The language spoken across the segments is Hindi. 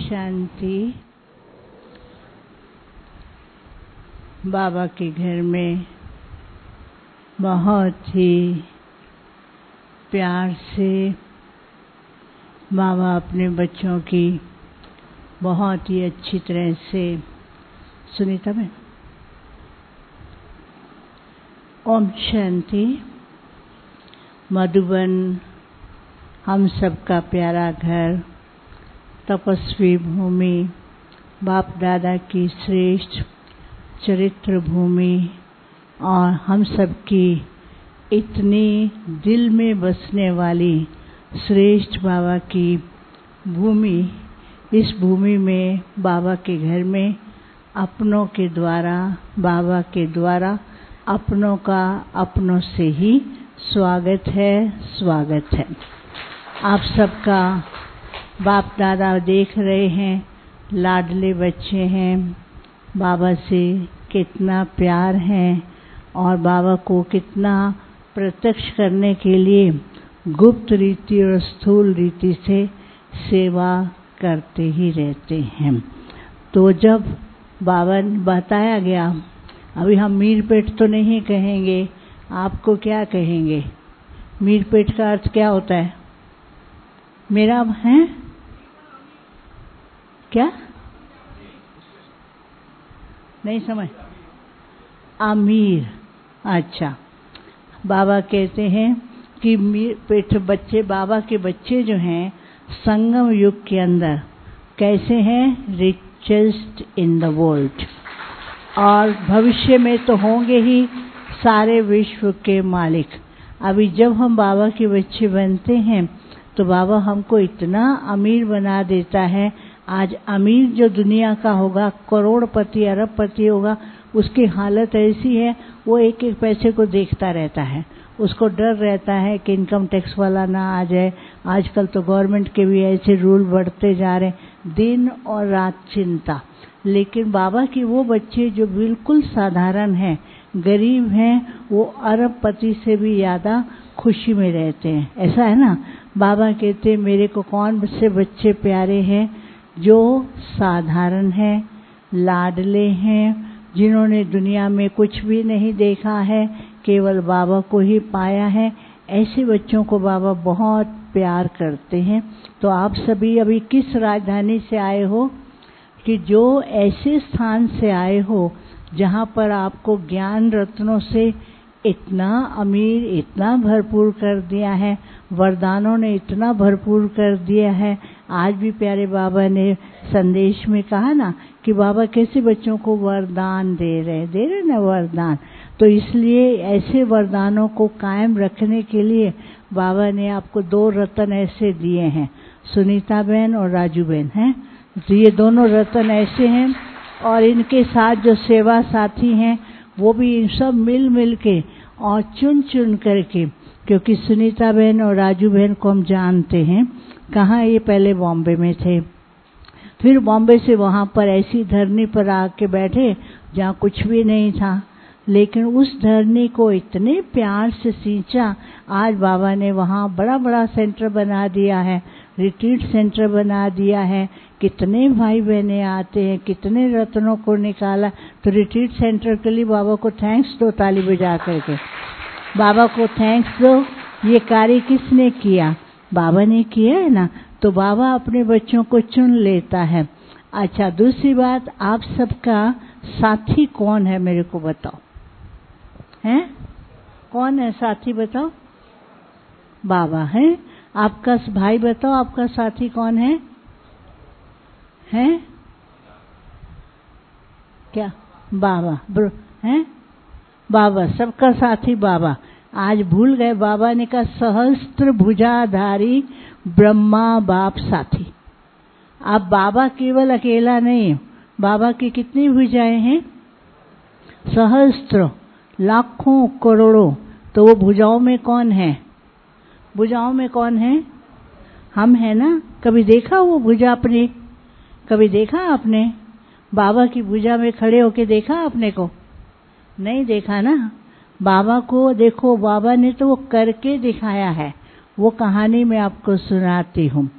शांति। बाबा के घर में बहुत ही प्यार से बाबा अपने बच्चों की बहुत ही अच्छी तरह से सुनीता में ओम शांति। मधुबन हम सबका प्यारा घर, तपस्वी भूमि, बाप दादा की श्रेष्ठ चरित्र भूमि और हम सबकी इतनी दिल में बसने वाली श्रेष्ठ बाबा की भूमि। इस भूमि में बाबा के घर में अपनों के द्वारा, बाबा के द्वारा अपनों का अपनों से ही स्वागत है, स्वागत है। आप सबका बाप दादा देख रहे हैं, लाडले बच्चे हैं, बाबा से कितना प्यार है और बाबा को कितना प्रत्यक्ष करने के लिए गुप्त रीति और स्थूल रीति से सेवा करते ही रहते हैं। तो जब बाबा बताया गया, अभी हम मीरपेट तो नहीं कहेंगे, आपको क्या कहेंगे? मीरपेट का अर्थ क्या होता है? मेरा है क्या? नहीं समझ। अमीर। अच्छा, बाबा कहते हैं कि मीरपेट बच्चे, बाबा के बच्चे जो हैं संगम युग के अंदर कैसे हैं? Richest in the world. और भविष्य में तो होंगे ही सारे विश्व के मालिक। अभी जब हम बाबा के बच्चे बनते हैं तो बाबा हमको इतना अमीर बना देता है। आज अमीर जो दुनिया का होगा, करोड़पति अरबपति होगा, उसकी हालत ऐसी है वो एक एक पैसे को देखता रहता है। उसको डर रहता है कि इनकम टैक्स वाला ना आ जाए। आजकल तो गवर्नमेंट के भी ऐसे रूल बढ़ते जा रहे, दिन और रात चिंता। लेकिन बाबा के वो बच्चे जो बिल्कुल साधारण हैं, गरीब हैं, वो अरबपति से भी ज़्यादा खुशी में रहते हैं। ऐसा है ना? बाबा कहते हैं मेरे को कौन से बच्चे प्यारे हैं? जो साधारण हैं, लाडले हैं, जिन्होंने दुनिया में कुछ भी नहीं देखा है, केवल बाबा को ही पाया है। ऐसे बच्चों को बाबा बहुत प्यार करते हैं। तो आप सभी अभी किस राजधानी से आए हो? कि जो ऐसे स्थान से आए हो जहाँ पर आपको ज्ञान रत्नों से इतना अमीर, इतना भरपूर कर दिया है, वरदानों ने इतना भरपूर कर दिया है। आज भी प्यारे बाबा ने संदेश में कहा ना कि बाबा कैसे बच्चों को वरदान दे रहे ना वरदान। तो इसलिए ऐसे वरदानों को कायम रखने के लिए बाबा ने आपको दो रत्न ऐसे दिए हैं, सुनीता बहन और राजू बहन हैं। तो ये दोनों रत्न ऐसे हैं और इनके साथ जो सेवा साथी हैं वो भी सब मिल मिल के और चुन चुन करके, क्योंकि सुनीता बहन और राजू बहन को हम जानते हैं कहाँ, ये पहले बॉम्बे में थे, फिर बॉम्बे से वहाँ पर ऐसी धरनी पर आके बैठे जहाँ कुछ भी नहीं था, लेकिन उस धरनी को इतने प्यार से सींचा। आज बाबा ने वहाँ बड़ा बड़ा सेंटर बना दिया है, रिट्रीट सेंटर बना दिया है। कितने भाई बहने आते हैं, कितने रत्नों को निकाला। तो रिट्रीट सेंटर के लिए बाबा को थैंक्स दो, ताली बजा करके बाबा को थैंक्स दो। ये कार्य किसने किया? बाबा ने किया है ना। तो बाबा अपने बच्चों को चुन लेता है। अच्छा, दूसरी बात, आप सबका साथी कौन है मेरे को बताओ? हैं? कौन है साथी बताओ? बाबा है। आपका भाई बताओ, आपका साथी कौन है? हैं? क्या? बाबा हैं? बाबा, सबका साथी बाबा। आज भूल गए, बाबा ने कहा सहस्त्र भुजाधारी ब्रह्मा बाप साथी। अब बाबा केवल अकेला नहीं, बाबा की कितनी भुजाएं हैं? सहस्त्र, लाखों, करोड़ों। तो वो भुजाओं में कौन है? भुजाओं में कौन है? हम है ना। कभी देखा वो भुजा अपनी? कभी देखा आपने? बाबा की भुजा में खड़े होके देखा आपने को? नहीं देखा ना। बाबा को देखो, बाबा ने तो वो करके दिखाया है। वो कहानी मैं आपको सुनाती हूँ।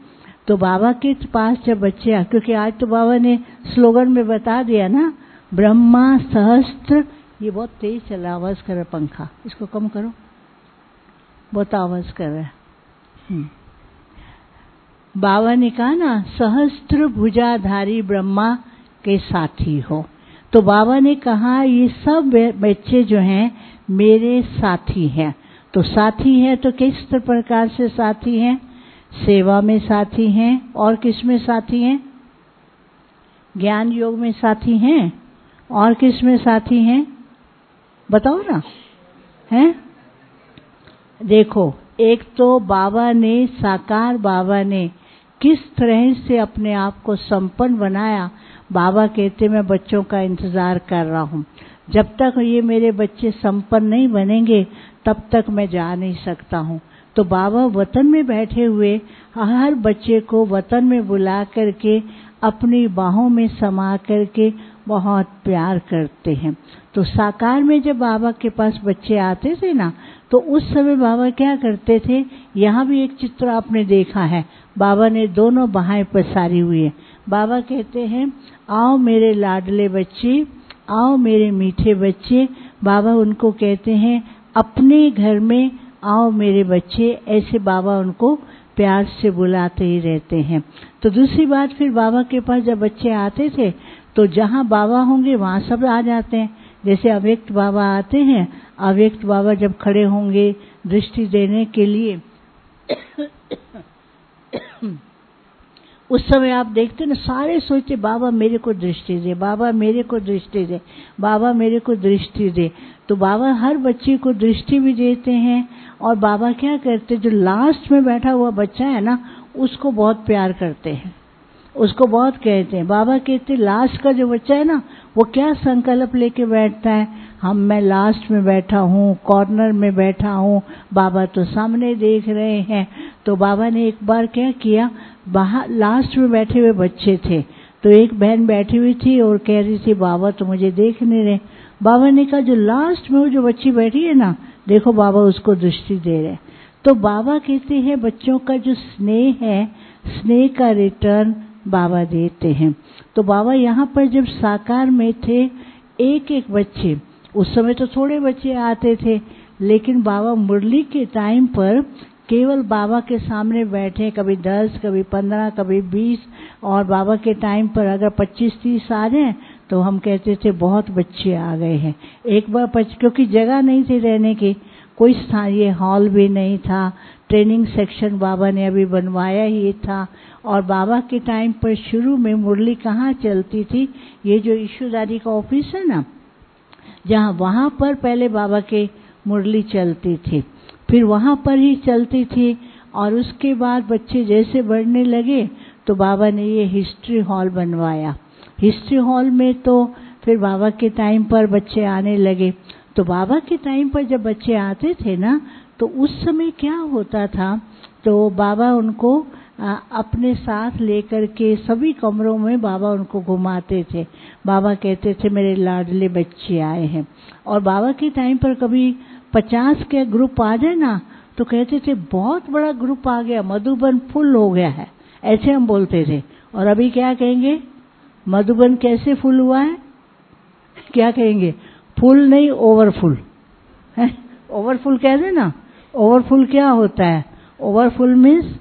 तो बाबा के पास जब बच्चे आए, क्योंकि आज तो बाबा ने स्लोगन में बता दिया ना, ब्रह्मा सहस्त्र, ये बहुत तेज चला, आवाज कर रहा पंखा, इसको कम करो, बहुत आवाज कर रहा है। बाबा ने कहा ना, सहस्त्र भुजाधारी ब्रह्मा के साथी हो। तो बाबा ने कहा ये सब बच्चे जो हैं मेरे साथी हैं। तो साथी है तो किस प्रकार से साथी हैं? सेवा में साथी हैं, और किस में साथी हैं? ज्ञान योग में साथी हैं, और किस में साथी हैं? बताओ ना, हैं? देखो, एक तो बाबा ने, साकार बाबा ने किस तरह से अपने आप को संपन्न बनाया। बाबा कहते मैं बच्चों का इंतजार कर रहा हूँ, जब तक ये मेरे बच्चे संपन्न नहीं बनेंगे तब तक मैं जा नहीं सकता हूँ। तो बाबा वतन में बैठे हुए हर बच्चे को वतन में बुला करके अपनी बाहों में समा करके बहुत प्यार करते हैं। तो साकार में जब बाबा के पास बच्चे आते थे ना, तो उस समय बाबा क्या करते थे, यहाँ भी एक चित्र आपने देखा है, बाबा ने दोनों बाहें पसारी हुई है। बाबा कहते हैं आओ मेरे लाडले बच्चे, आओ मेरे मीठे बच्चे। बाबा उनको कहते हैं अपने घर में आओ मेरे बच्चे, ऐसे बाबा उनको प्यार से बुलाते ही रहते हैं। तो दूसरी बात, फिर बाबा के पास जब बच्चे आते थे तो जहाँ बाबा होंगे वहाँ सब आ जाते हैं। जैसे अव्यक्त बाबा आते हैं, अव्यक्त बाबा जब खड़े होंगे दृष्टि देने के लिए उस समय आप देखते ना, सारे सोचते बाबा मेरे को दृष्टि दे, बाबा मेरे को दृष्टि दे, बाबा मेरे को दृष्टि दे। तो बाबा हर बच्चे को दृष्टि भी देते हैं। और बाबा क्या करते, जो लास्ट में बैठा हुआ बच्चा है ना, उसको बहुत प्यार करते हैं, उसको बहुत कहते हैं। बाबा कहते लास्ट का जो बच्चा है ना, वो क्या संकल्प लेके बैठता है, मैं लास्ट में बैठा हूँ, कॉर्नर में बैठा हूँ, बाबा तो सामने देख रहे हैं। तो बाबा ने एक बार क्या किया, बाहर लास्ट में बैठे हुए बच्चे थे, तो एक बहन बैठी हुई थी और कह रही थी बाबा तो मुझे देख नहीं रहे। बाबा ने कहा जो लास्ट में वो जो बच्ची बैठी है ना, देखो बाबा उसको दृष्टि दे रहे। तो बाबा कहते हैं बच्चों का जो स्नेह है, स्नेह का रिटर्न बाबा देते हैं। तो बाबा यहाँ पर जब साकार में थे, एक एक बच्चे, उस समय तो थोड़े बच्चे आते थे, लेकिन बाबा मुरली के टाइम पर केवल बाबा के सामने बैठे, कभी 10, कभी 15, कभी 20, और बाबा के टाइम पर अगर 25-30 आ जाए तो हम कहते थे बहुत बच्चे आ गए हैं। एक बार क्योंकि जगह नहीं थी रहने की, कोई स्थानीय हॉल भी नहीं था, ट्रेनिंग सेक्शन बाबा ने अभी बनवाया ही था। और बाबा के टाइम पर शुरू में मुरली कहाँ चलती थी, ये जो ईश्वरदारी का ऑफिस है ना, जहाँ वहाँ पर पहले बाबा के मुरली चलती थी, फिर वहाँ पर ही चलती थी। और उसके बाद बच्चे जैसे बढ़ने लगे तो बाबा ने ये हिस्ट्री हॉल बनवाया। हिस्ट्री हॉल में तो फिर बाबा के टाइम पर बच्चे आने लगे। तो बाबा के टाइम पर जब बच्चे आते थे ना, तो उस समय क्या होता था, तो बाबा उनको अपने साथ लेकर के सभी कमरों में बाबा उनको घुमाते थे। बाबा कहते थे मेरे लाडले बच्चे आए हैं। और बाबा के टाइम पर कभी 50 के ग्रुप आ जाए ना, तो कहते थे बहुत बड़ा ग्रुप आ गया, मधुबन फुल हो गया है, ऐसे हम बोलते थे। और अभी क्या कहेंगे, मधुबन कैसे फुल हुआ है, क्या कहेंगे, फुल नहीं ओवरफुल है। ओवरफुल कह दे ना, ओवरफुल क्या होता है, ओवरफुल मीन्स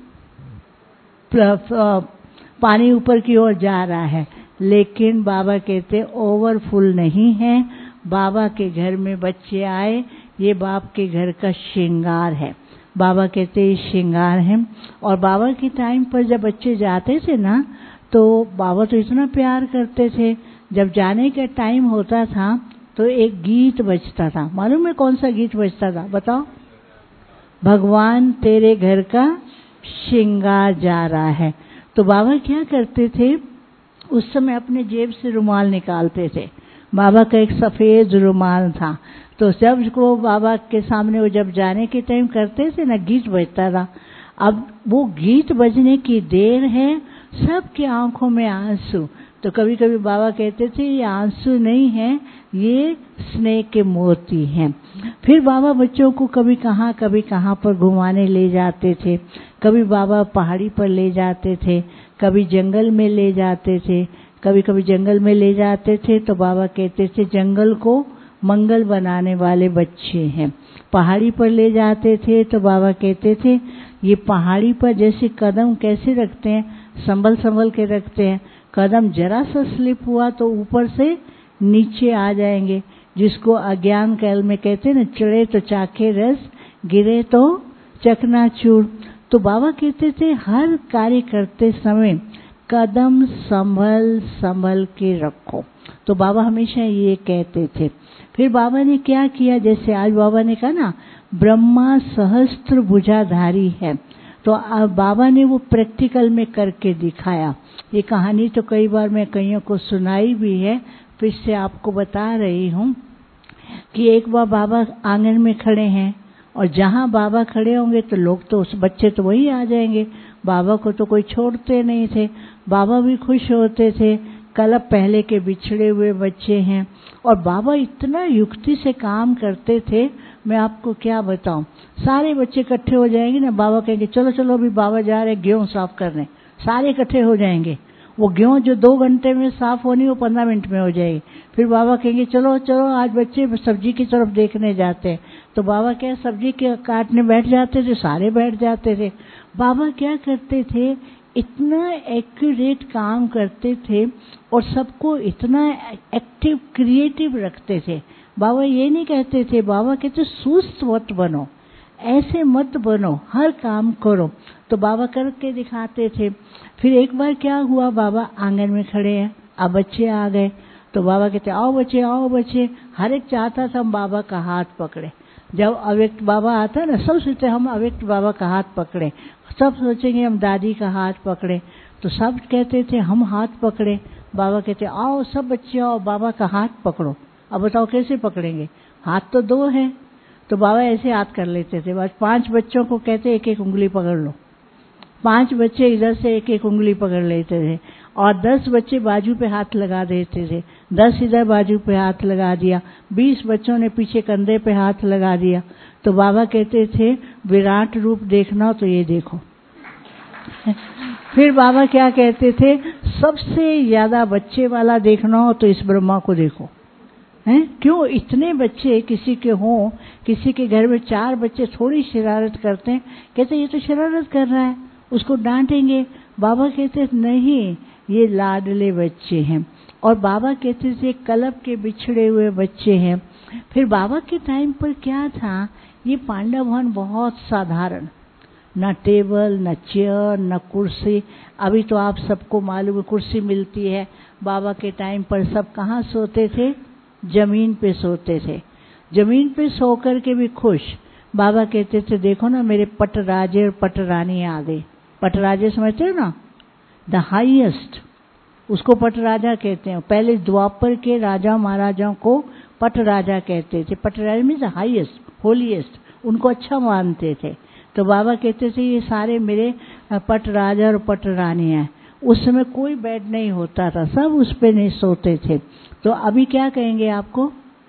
पानी ऊपर की ओर जा रहा है। लेकिन बाबा कहते ओवरफुल नहीं है। बाबा के घर में बच्चे आए, ये बाप के घर का श्रृंगार है। बाबा कहते ये श्रृंगार है। और बाबा के टाइम पर जब बच्चे जाते थे ना, तो बाबा तो इतना प्यार करते थे, जब जाने का टाइम होता था तो एक गीत बजता था। मालूम है कौन सा गीत बजता था, बताओ? भगवान तेरे घर का श्रृंगार जा रहा है। तो बाबा क्या करते थे, उस समय अपने जेब से रुमाल निकालते थे। बाबा का एक सफ़ेद रुमाल था। तो जब को बाबा के सामने वो जब जाने के टाइम करते थे ना, गीत बजता था। अब वो गीत बजने की देर है, सबकी आंखों में आंसू। तो कभी कभी बाबा कहते थे ये आंसू नहीं है, ये स्नेह के मोती हैं। फिर बाबा बच्चों को कभी कहाँ पर घुमाने ले जाते थे। कभी बाबा पहाड़ी पर ले जाते थे, कभी जंगल में ले जाते थे। कभी जंगल में ले जाते थे तो बाबा कहते थे जंगल को मंगल बनाने वाले बच्चे हैं। पहाड़ी पर ले जाते थे तो बाबा कहते थे ये पहाड़ी पर जैसे कदम कैसे रखते हैं, संभल के रखते हैं। कदम जरा सा स्लिप हुआ तो ऊपर से नीचे आ जाएंगे, जिसको अज्ञान काल में कहते हैं ना, चढ़े तो चाखे रस, गिरे तो चकनाचूर। तो बाबा कहते थे हर कार्य करते समय कदम संभल के रखो। तो बाबा हमेशा ये कहते थे। फिर बाबा ने क्या किया, जैसे आज बाबा ने कहा ना ब्रह्मा सहस्त्र भुजाधारी है, तो अब बाबा ने वो प्रैक्टिकल में करके दिखाया। ये कहानी तो कई बार मैं कईयों को सुनाई भी है, फिर से आपको बता रही हूँ कि एक बार बाबा आंगन में खड़े हैं और जहाँ बाबा खड़े होंगे तो लोग तो उस बच्चे तो वही आ जाएंगे, बाबा को तो कोई छोड़ते नहीं थे। बाबा भी खुश होते थे, कल पहले के बिछड़े हुए बच्चे हैं। और बाबा इतना युक्ति से काम करते थे, मैं आपको क्या बताऊं। सारे बच्चे इकट्ठे हो जाएंगे ना, बाबा कहेंगे चलो चलो अभी बाबा जा रहे गेहूं साफ करने, सारे इकट्ठे हो जाएंगे। वो गेहूं जो 2 घंटे में साफ होनी वो 15 मिनट में हो जाएगी। फिर बाबा कहेंगे चलो चलो आज बच्चे सब्जी की तरफ देखने जाते हैं, तो बाबा क्या सब्जी के काटने बैठ जाते थे, सारे बैठ जाते थे। बाबा क्या करते थे, इतना एक्यूरेट काम करते थे और सबको इतना एक्टिव क्रिएटिव रखते थे। बाबा ये नहीं कहते थे, बाबा कहते सुस्त मत बनो, ऐसे मत बनो, हर काम करो। तो बाबा करके दिखाते थे। फिर एक बार क्या हुआ, बाबा आंगन में खड़े हैं, अब बच्चे आ गए तो बाबा कहते आओ बच्चे। हर एक चाहता था हम बाबा का हाथ पकड़े। जब अव्यक्त बाबा आता ना, सब सोचते हम अव्यक्त बाबा का हाथ पकड़े, सब सोचेंगे हम दादी का हाथ पकड़े। तो सब कहते थे हम हाथ पकड़े। बाबा कहते आओ सब बच्चे आओ बाबा का हाथ पकड़ो। अब बताओ कैसे पकड़ेंगे, हाथ तो 2 है। तो बाबा ऐसे हाथ कर लेते थे, बस 5 बच्चों को कहते एक उंगली पकड़ लो। 5 बच्चे इधर से एक उंगली पकड़ लेते थे और 10 बच्चे बाजू पे हाथ लगा देते थे। 10 इधर बाजू पे हाथ लगा दिया, 20 बच्चों ने पीछे कंधे पे हाथ लगा दिया। तो बाबा कहते थे विराट रूप देखना हो तो ये देखो। फिर बाबा क्या कहते थे, सबसे ज्यादा बच्चे वाला देखना हो तो इस ब्रह्मा को देखो। हैं क्यों इतने बच्चे किसी के हों, किसी के घर में 4 बच्चे थोड़ी शरारत करते हैं, कहते ये तो शरारत कर रहा है, उसको डांटेंगे। बाबा कहते नहीं, ये लाडले बच्चे हैं। और बाबा कहते थे कल्प के बिछड़े हुए बच्चे हैं। फिर बाबा के टाइम पर क्या था, ये पांडव भवन बहुत साधारण, न टेबल न चेयर न कुर्सी। अभी तो आप सबको मालूम है कुर्सी मिलती है, बाबा के टाइम पर सब कहाँ सोते थे, जमीन पे सोते थे। जमीन पे सो कर के भी खुश। बाबा कहते थे देखो ना मेरे पटराजे और पटरानी आ गए। पटराजे समझते हो ना, द हाईएस्ट, उसको पटराजा कहते हैं। पहले द्वापर के राजा महाराजाओं को पटराजा कहते थे। पटराजा मीन्स हाईएस्ट, होलीएस्ट, उनको अच्छा मानते थे। तो बाबा कहते थे ये सारे मेरे पटराजा और पटरानी हैं। उस समय कोई बेड नहीं होता था, सब उस पे नहीं सोते थे। तो अभी क्या कहेंगे आपको,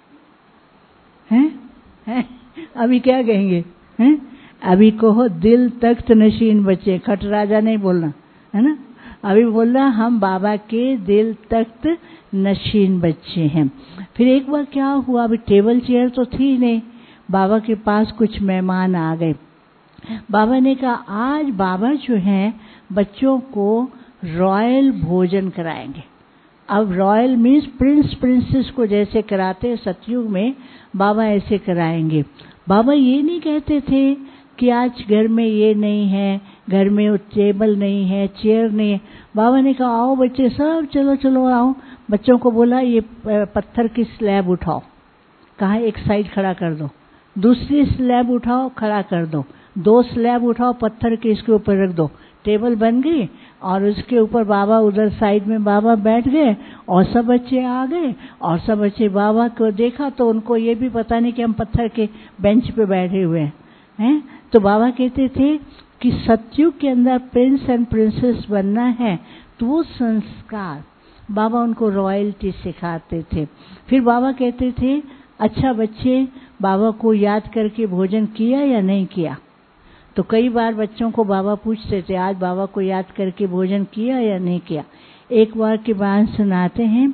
हैं अभी क्या कहेंगे, हैं अभी कहो दिल तख्त नशीन बच्चे, खटराजा नहीं बोलना है ना, अभी बोलना हम बाबा के दिल तख्त नशीन बच्चे हैं। फिर एक बार क्या हुआ, अभी टेबल चेयर तो थी नहीं, बाबा के पास कुछ मेहमान आ गए। बाबा ने कहा आज बाबा जो हैं बच्चों को रॉयल भोजन कराएंगे। अब रॉयल मीन्स प्रिंस प्रिंसेस को जैसे कराते सतयुग में, बाबा ऐसे कराएंगे। बाबा ये नहीं कहते थे कि आज घर में ये नहीं है, घर में टेबल नहीं है, चेयर नहीं है। बाबा ने कहा आओ बच्चे सब चलो चलो आओ। बच्चों को बोला ये पत्थर की स्लैब उठाओ, कहा एक साइड खड़ा कर दो, दूसरी स्लैब उठाओ खड़ा कर दो, 2 स्लैब उठाओ पत्थर के इसके ऊपर रख दो। टेबल बन गई और उसके ऊपर बाबा उधर साइड में बाबा बैठ गए और सब बच्चे आ गए। और सब बच्चे बाबा को देखा तो उनको ये भी पता नहीं कि हम पत्थर के बेंच पे बैठे हुए हैं। तो बाबा कहते थे कि सतयुग के अंदर प्रिंस एंड प्रिंसेस बनना है तो वो संस्कार बाबा उनको रॉयल्टी सिखाते थे। फिर बाबा कहते थे, अच्छा बच्चे, बाबा को याद करके भोजन किया या नहीं किया? तो कई बार बच्चों को बाबा पूछते थे, आज बाबा को याद करके भोजन किया या नहीं किया? एक बार की बात सुनाते हैं,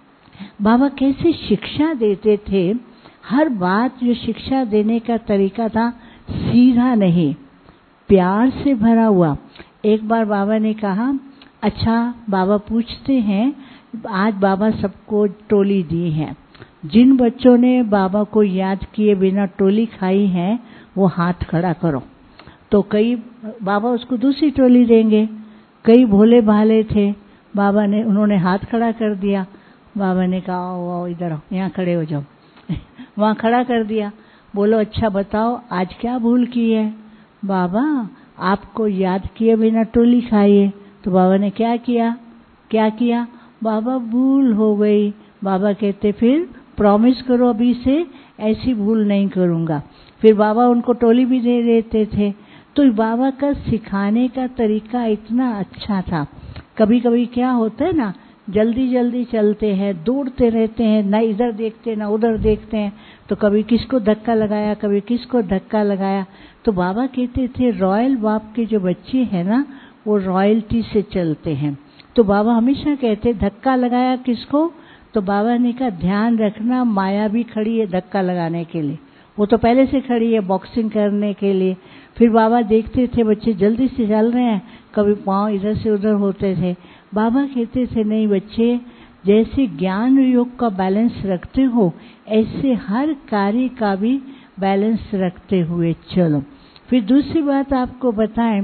बाबा कैसे शिक्षा देते थे। हर बात जो शिक्षा देने का तरीका था, सीधा नहीं, प्यार से भरा हुआ। एक बार बाबा ने कहा, अच्छा बाबा पूछते हैं, आज बाबा सबको टोली दी है, जिन बच्चों ने बाबा को याद किए बिना टोली खाई है वो हाथ खड़ा करो। तो कई, बाबा उसको दूसरी टोली देंगे। कई भोले भाले थे, बाबा ने, उन्होंने हाथ खड़ा कर दिया। बाबा ने कहा, आओ इधर आओ, यहाँ खड़े हो जाओ। वहाँ खड़ा कर दिया। बोलो अच्छा बताओ आज क्या भूल की है? बाबा आपको याद किए बिना टोली खाई है। तो बाबा ने क्या किया? क्या किया? बाबा भूल हो गई। बाबा कहते फिर प्रॉमिस करो अभी से ऐसी भूल नहीं करूँगा। फिर बाबा उनको टोली भी दे देते थे। तो बाबा का सिखाने का तरीका इतना अच्छा था। कभी कभी क्या होता है ना, जल्दी जल्दी चलते हैं, दौड़ते रहते हैं, ना इधर देखते ना उधर देखते हैं, तो कभी किसको धक्का लगाया, कभी किसको धक्का लगाया। तो बाबा कहते थे रॉयल बाप के जो बच्चे हैं ना, वो रॉयल्टी से चलते हैं। तो बाबा हमेशा कहते धक्का लगाया किसको? तो बाबा ने कहा ध्यान रखना, माया भी खड़ी है धक्का लगाने के लिए, वो तो पहले से खड़ी है बॉक्सिंग करने के लिए। फिर बाबा देखते थे बच्चे जल्दी से चल रहे हैं, कभी पाँव इधर से उधर होते थे। बाबा कहते थे नहीं बच्चे, जैसे ज्ञान योग का बैलेंस रखते हो, ऐसे हर कार्य का भी बैलेंस रखते हुए चलो। फिर दूसरी बात आपको बताएं,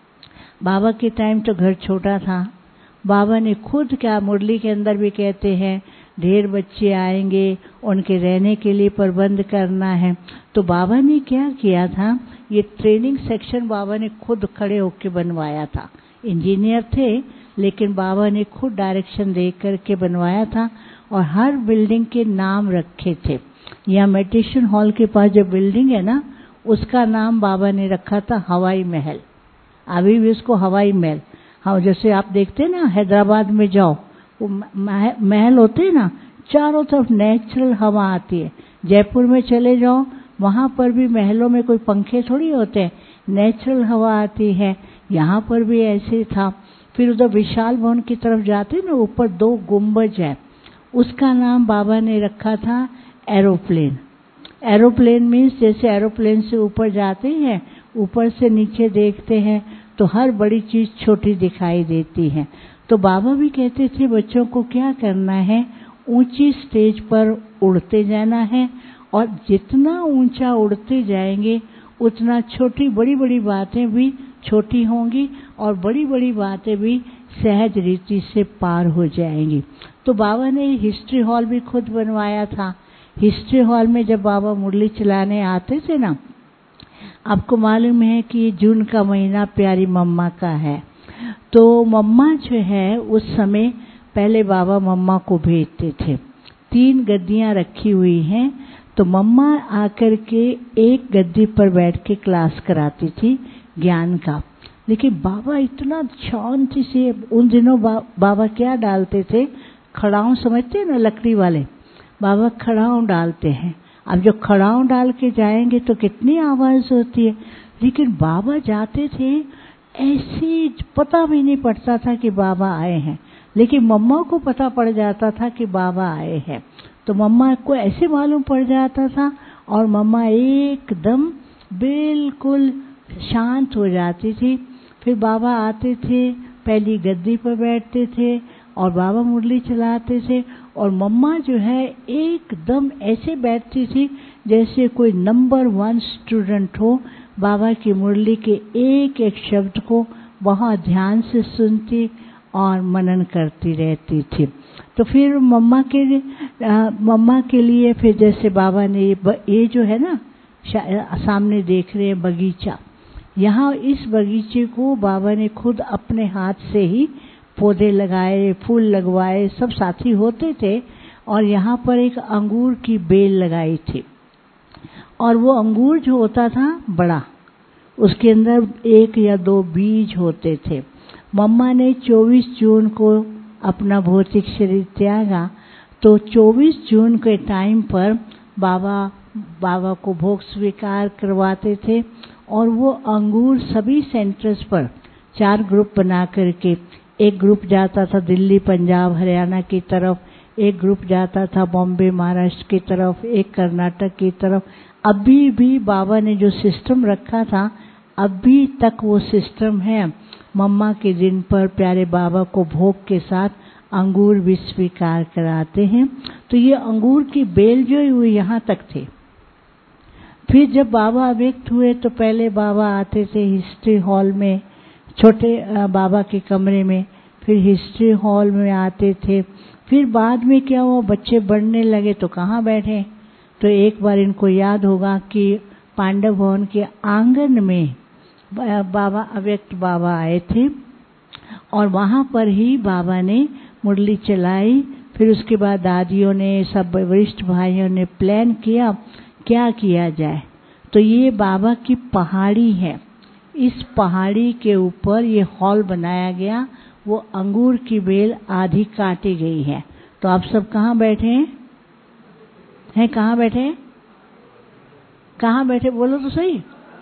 बाबा के टाइम तो घर छोटा था। बाबा ने खुद, क्या मुरली के अंदर भी कहते हैं, ढेर बच्चे आएंगे, उनके रहने के लिए प्रबंध करना है। तो बाबा ने क्या किया था, ये ट्रेनिंग सेक्शन बाबा ने खुद खड़े होकर बनवाया था। इंजीनियर थे, लेकिन बाबा ने खुद डायरेक्शन दे करके बनवाया था और हर बिल्डिंग के नाम रखे थे। यहाँ मेडिटेशन हॉल के पास जो बिल्डिंग है ना, उसका नाम बाबा ने रखा था हवाई महल। अभी भी उसको हवाई महल, हाँ जैसे आप देखते हैं ना हैदराबाद में जाओ, वो महल होते हैं ना, चारों तरफ नेचुरल हवा आती है। जयपुर में चले जाओ, वहाँ पर भी महलों में कोई पंखे थोड़ी होते हैं, नेचुरल हवा आती है। यहाँ पर भी ऐसे था। फिर उधर विशाल भवन की तरफ जाते ना, ऊपर 2 गुंबज है, उसका नाम बाबा ने रखा था एरोप्लेन। एरोप्लेन मीन्स जैसे एरोप्लेन से ऊपर जाते हैं, ऊपर से नीचे देखते हैं तो हर बड़ी चीज़ छोटी दिखाई देती है। तो बाबा भी कहते थे बच्चों को क्या करना है, ऊंची स्टेज पर उड़ते जाना है, और जितना ऊंचा उड़ते जाएंगे उतना छोटी बड़ी बड़ी बातें भी छोटी होंगी और बड़ी बड़ी बातें भी सहज रीति से पार हो जाएंगी। तो बाबा ने हिस्ट्री हॉल भी खुद बनवाया था। हिस्ट्री हॉल में जब बाबा मुरली चलाने आते थे ना, आपको मालूम है कि जून का महीना प्यारी मम्मा का है, तो मम्मा जो है उस समय पहले बाबा मम्मा को भेजते थे। 3 गद्दियां रखी हुई हैं, तो मम्मा आकर के एक गद्दी पर बैठ के क्लास कराती थी ज्ञान का। लेकिन बाबा इतना शांति से, उन दिनों बाबा क्या डालते थे, खड़ाऊं समझते हैं ना लकड़ी वाले, बाबा खड़ाऊं डालते हैं। अब जो खड़ाऊं डाल के जाएंगे तो कितनी आवाज होती है, लेकिन बाबा जाते थे ऐसे पता भी नहीं पड़ता था कि बाबा आए हैं, लेकिन मम्मा को पता पड़ जाता था कि बाबा आए हैं। तो मम्मा को ऐसे मालूम पड़ जाता था और मम्मा एकदम बिल्कुल शांत हो जाती थी। फिर बाबा आते थे, पहली गद्दी पर बैठते थे और बाबा मुरली चलाते थे, और मम्मा जो है एकदम ऐसे बैठती थी जैसे कोई नंबर 1 स्टूडेंट हो, बाबा की मुरली के एक एक शब्द को बहुत ध्यान से सुनती और मनन करती रहती थी। तो फिर मम्मा के लिए फिर जैसे बाबा ने ये जो है ना सामने देख रहे हैं बगीचा, यहाँ इस बगीचे को बाबा ने खुद अपने हाथ से ही पौधे लगाए, फूल लगवाए, सब साथी होते थे, और यहाँ पर एक अंगूर की बेल लगाई थी, और वो अंगूर जो होता था बड़ा, उसके अंदर 1 या 2 बीज होते थे। मम्मा ने 24 जून को अपना भौतिक शरीर त्यागा, तो 24 जून के टाइम पर बाबा को भोग स्वीकार करवाते थे। और वो अंगूर सभी सेंटर्स पर 4 ग्रुप बना करके, एक ग्रुप जाता था दिल्ली, पंजाब, हरियाणा की तरफ, एक ग्रुप जाता था बॉम्बे, महाराष्ट्र की तरफ, एक कर्नाटक की तरफ। अभी भी बाबा ने जो सिस्टम रखा था, अभी तक वो सिस्टम है। मम्मा के दिन पर प्यारे बाबा को भोग के साथ अंगूर भी स्वीकार कराते हैं। तो ये अंगूर की बेल जो हुई यहाँ तक थे। फिर जब बाबा व्यक्त हुए तो पहले बाबा आते थे हिस्ट्री हॉल में, छोटे बाबा के कमरे में, फिर हिस्ट्री हॉल में आते थे। फिर बाद में क्या हुआ, बच्चे बढ़ने लगे तो कहाँ बैठे। तो एक बार इनको याद होगा कि पांडव भवन के आंगन में बाबा अव्यक्त बाबा आए थे और वहाँ पर ही बाबा ने मुरली चलाई। फिर उसके बाद दादियों ने, सब वरिष्ठ भाइयों ने प्लान किया क्या किया जाए। तो ये बाबा की पहाड़ी है, इस पहाड़ी के ऊपर ये हॉल बनाया गया। वो अंगूर की बेल आधी काटी गई है। तो आप सब कहाँ बैठे हैं? कहाँ बैठे? कहाँ बैठे बोलो तो सही।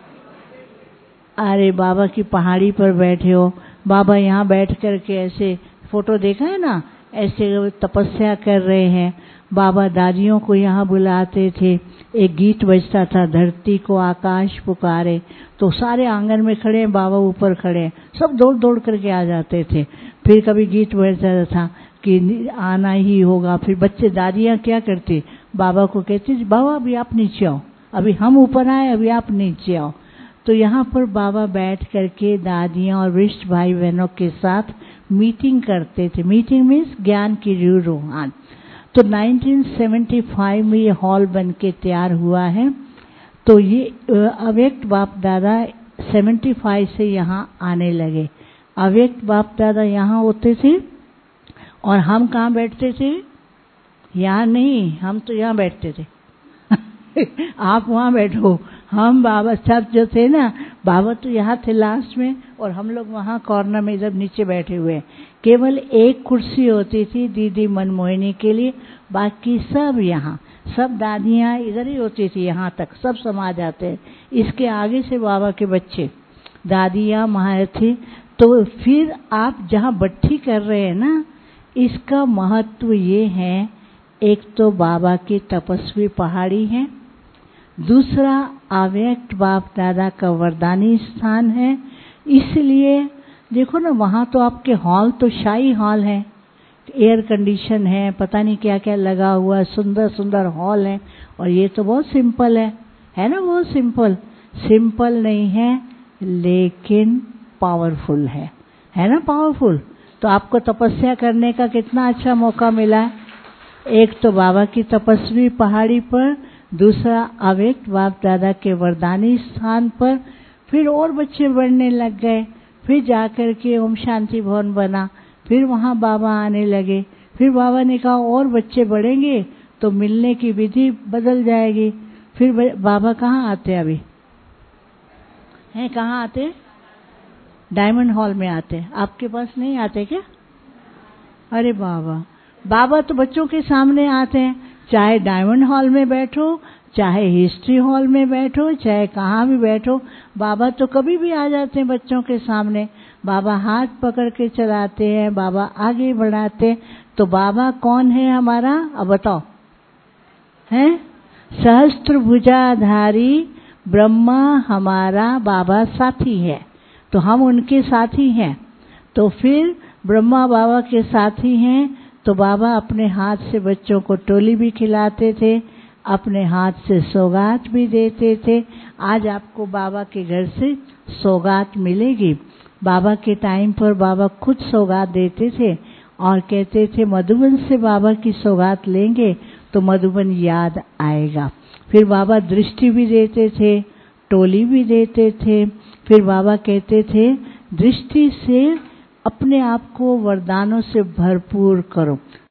अरे बाबा की पहाड़ी पर बैठे हो। बाबा यहाँ बैठ करके ऐसे फोटो देखा है ना, ऐसे तपस्या कर रहे हैं। बाबा दादियों को यहाँ बुलाते थे, एक गीत बजता था, धरती को आकाश पुकारे। तो सारे आंगन में खड़े हैं, बाबा ऊपर खड़े हैं, सब दौड़ दौड़ करके आ जाते थे। फिर कभी गीत बजता था कि आना ही होगा। फिर बच्चे, दादियाँ क्या करती, बाबा को कहती बाबा अभी आप नीचे आओ, अभी हम ऊपर आए, अभी आप नीचे आओ। तो यहाँ पर बाबा बैठ करके दादियाँ और वरिष्ठ भाई बहनों के साथ मीटिंग करते थे। मीटिंग मीन्स ज्ञान की रूहान। तो 1975 में ये हॉल बन के तैयार हुआ है। तो ये अव्यक्त बाप दादा 75 से यहाँ आने लगे। अव्यक्त बाप दादा यहाँ होते थे और हम कहाँ बैठते थे? यहाँ नहीं, हम तो यहाँ बैठते थे। आप वहाँ बैठो, हम बाबा सब जो थे ना, बाबा तो यहाँ थे लास्ट में और हम लोग वहाँ कॉर्नर में इधर नीचे बैठे हुए। केवल एक कुर्सी होती थी दीदी मनमोहिनी के लिए, बाकी सब यहाँ, सब दादियाँ इधर ही होती थी, यहाँ तक सब समा जाते हैं। इसके आगे से बाबा के बच्चे, दादियाँ वहाँ थे। तो फिर आप जहाँ बट्ठी कर रहे हैं ना, इसका महत्व ये है, एक तो बाबा की तपस्वी पहाड़ी है, दूसरा अव्यक्त बाप दादा का वरदानी स्थान है। इसलिए देखो ना, वहाँ तो आपके हॉल तो शाही हॉल है, एयर कंडीशन है, पता नहीं क्या क्या लगा हुआ, सुंदर सुंदर हॉल है। और ये तो बहुत सिंपल है ना, बहुत सिंपल। सिंपल नहीं है लेकिन पावरफुल है ना, पावरफुल। तो आपको तपस्या करने का कितना अच्छा मौका मिला है। एक तो बाबा की तपस्वी पहाड़ी पर, दूसरा अव्यक्त बाप दादा के वरदानी स्थान पर। फिर और बच्चे बढ़ने लग गए, फिर जाकर के ओम शांति भवन बना, फिर वहाँ बाबा आने लगे। फिर बाबा ने कहा और बच्चे बढ़ेंगे तो मिलने की विधि बदल जाएगी। फिर बाबा कहाँ आते अभी हैं, कहाँ आते? डायमंड हॉल में आते। आपके पास नहीं आते क्या? अरे बाबा तो बच्चों के सामने आते हैं, चाहे डायमंड हॉल में बैठो, चाहे हिस्ट्री हॉल में बैठो, चाहे कहाँ भी बैठो, बाबा तो कभी भी आ जाते हैं बच्चों के सामने। बाबा हाथ पकड़ के चलाते हैं, बाबा आगे बढ़ाते हैं। तो बाबा कौन है हमारा, अब बताओ? हैं सहस्त्र भुजाधारी ब्रह्मा हमारा बाबा साथी है, तो हम उनके साथी हैं। तो फिर ब्रह्मा बाबा के साथी हैं, तो बाबा अपने हाथ से बच्चों को टोली भी खिलाते थे, अपने हाथ से सौगात भी देते थे। आज आपको बाबा के घर से सौगात मिलेगी। बाबा के टाइम पर बाबा खुद सौगात देते थे और कहते थे मधुबन से बाबा की सौगात लेंगे तो मधुबन याद आएगा। फिर बाबा दृष्टि भी देते थे, टोली भी देते थे। फिर बाबा कहते थे दृष्टि से अपने आप को वरदानों से भरपूर करो।